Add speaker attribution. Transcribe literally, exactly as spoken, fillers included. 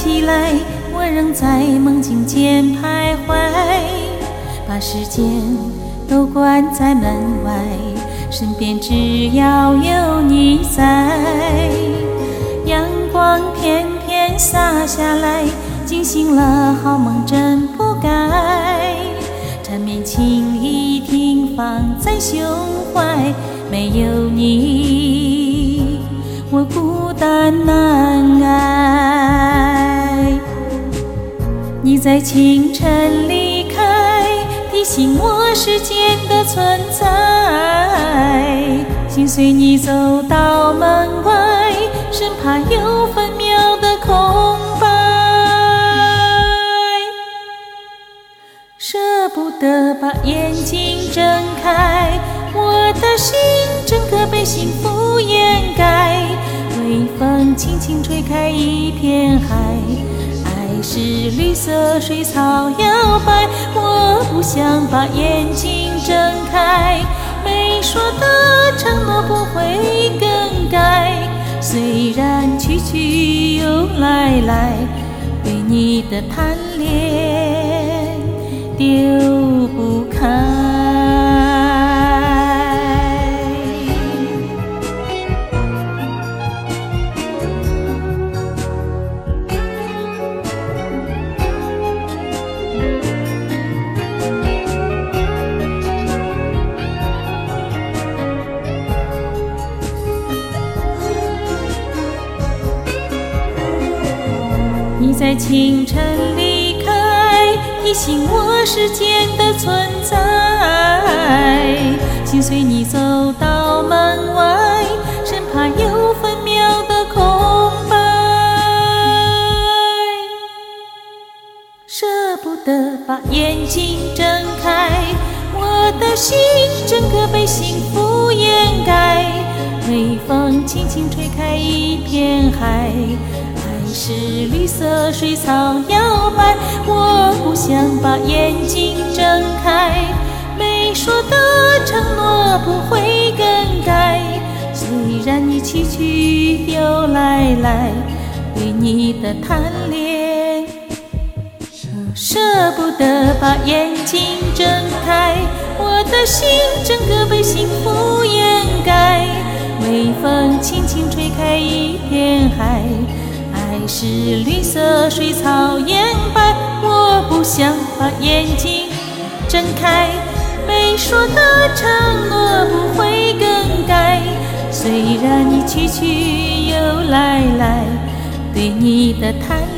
Speaker 1: 起来，我仍在梦境间徘徊，把时间都关在门外，身边只要有你在。阳光片片洒下来，惊醒了好梦真不该。缠绵情意停放在胸怀，没有你，我孤单难挨。你在清晨离开，提醒我时间的存在。心随你走到门外，生怕有分秒的空白。舍不得把眼睛睁开，我的心整个被幸福掩盖。微风轻轻吹开一片海，爱是绿色水草摇摆。我不想把眼睛睁开，没说的承诺不会更改。虽然去去又来来，对你的贪恋丢不开。你在清晨离开，提醒我时间的存在。心随你走到门外，生怕有分秒的空白。舍不得把眼睛睁开，我的心整个被幸福掩盖。微风轻轻吹开一片海，爱是绿色水草摇摆。我不想把眼睛睁开，没说的承诺不会更改。虽然你去去又来来，对你的贪恋舍不得把眼睛睁开，我的心整个被幸福掩盖。微风轻轻吹开一片海，爱是绿色水草掩白。我不想把眼睛睁开，没说的承诺不会更改。虽然你去去又来来，对你的贪